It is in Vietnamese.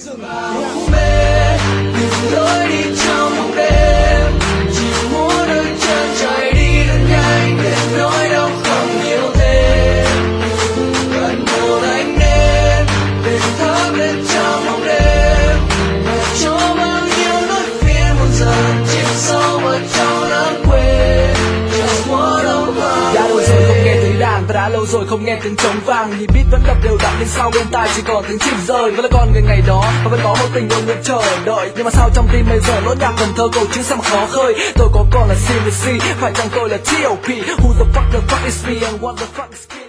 rừng. Mê những lối đi trong bóng đêm, chỉ muốn đôi chân trời đi thật nhanh để nỗi đau không nhiều thêm. Gần một ánh nến để thắp lên trong bóng đêm, và cho bao nhiêu nỗi phiền muộn dần chìm sâu vào trong lãng quên. Just one of us. Đã lâu rồi không nghe tiếng đàn và đã lâu rồi không nghe tiếng trống vang, nhịp beat vẫn đập đều đặn nhưng sau bên tai chỉ còn tiếng chim rơi. Vẫn là con người ngày đó và vẫn có một tình yêu nguyện chờ đợi, nhưng mà sao trong tim bây giờ nốt nhạc cần thơ cầu chữ sao mà khó khơi. Tôi có còn là CVC, phải chăng tôi là T.O.P? Who the fuck is me and what the fuck is King?